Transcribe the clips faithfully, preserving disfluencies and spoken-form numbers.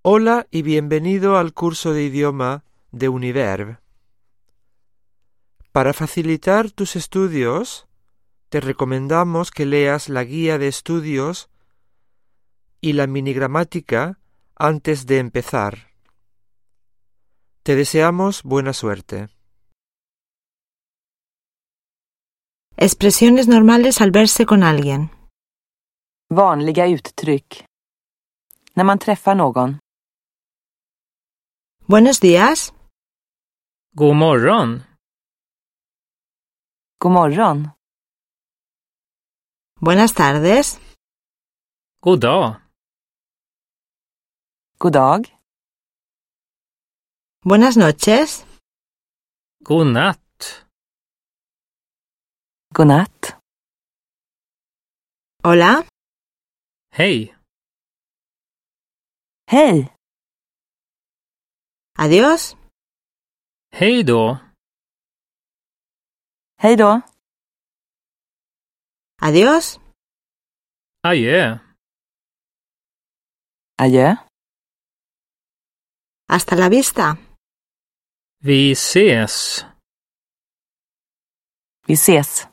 Hola y bienvenido al curso de idioma de Univerb. Para facilitar tus estudios, te recomendamos que leas la guía de estudios y la minigramática antes de empezar. Te deseamos buena suerte. Expresiones normales al verse con alguien. Vanliga uttryck. När man träffar någon. Buenos días. God morgon. God morgon. Buenas tardes. God dag. God dag. Buenas noches. God natt. God natt. Hola. Hej. Hej. Adiós. Hej då. Hej då. Adiós. Adjö. Adjö. Hasta la vista. Vi ses. Vi ses.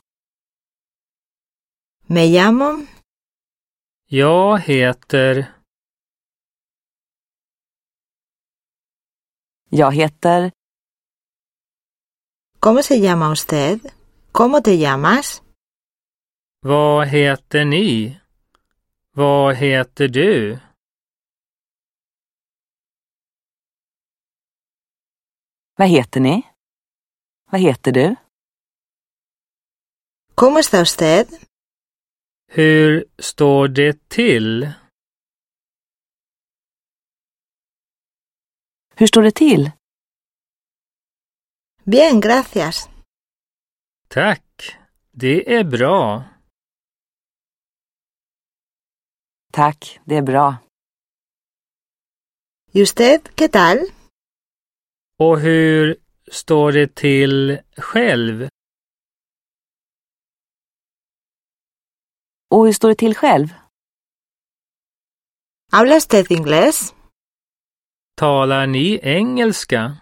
Me llamo. Jag heter... Jag heter... ¿Cómo se llama usted? ¿Cómo te llamas? Vad heter ni? Vad heter du? Vad heter ni? Vad heter du? ¿Cómo está usted? Hur står det till? Hur står det till? Bien, gracias. Tack, det är bra. Tack, det är bra. ¿Y usted qué tal? Och hur står det till själv? Och hur står det till själv? ¿Habla usted inglés? Talar ni engelska?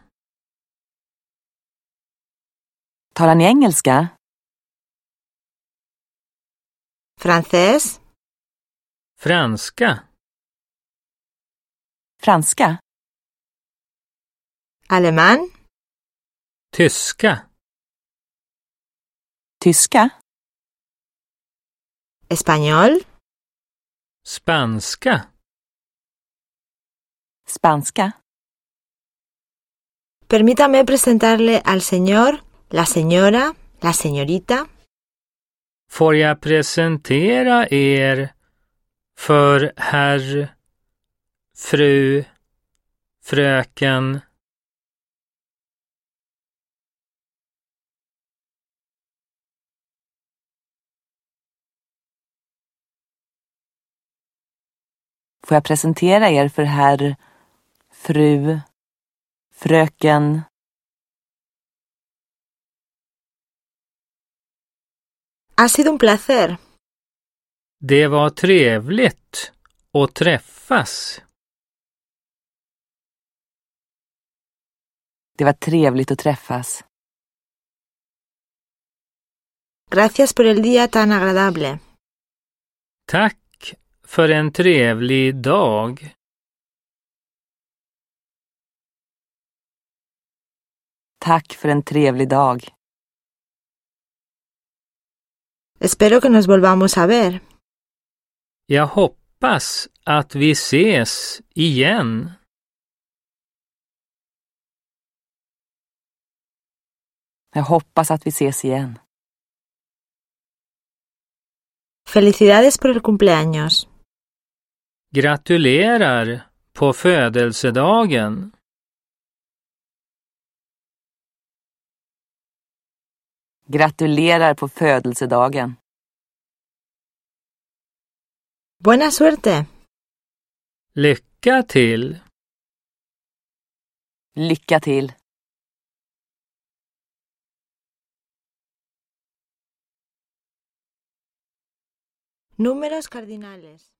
Talar ni engelska? ¿Francés? Franska? Franska? ¿Alemán? Tyska? Tyska? ¿Español? Spanska? Spanska? Permítame presentarle al señor, la señora, la señorita. Får jag presentera er för herr, fru, fröken? Får jag presentera er för herr, fru, fröken? Ha sido un placer. Det var trevligt att träffas. Det var trevligt att träffas. Gracias por el día tan agradable. Tack för en trevlig dag. Tack för en trevlig dag. Espero que nos volvamos a ver. Jag hoppas att vi ses igen. Jag hoppas att vi ses igen. Felicidades por el cumpleaños. Gratulerar på födelsedagen. Gratulerar på födelsedagen. Buena suerte. Lycka till. Lycka till. Números cardinales.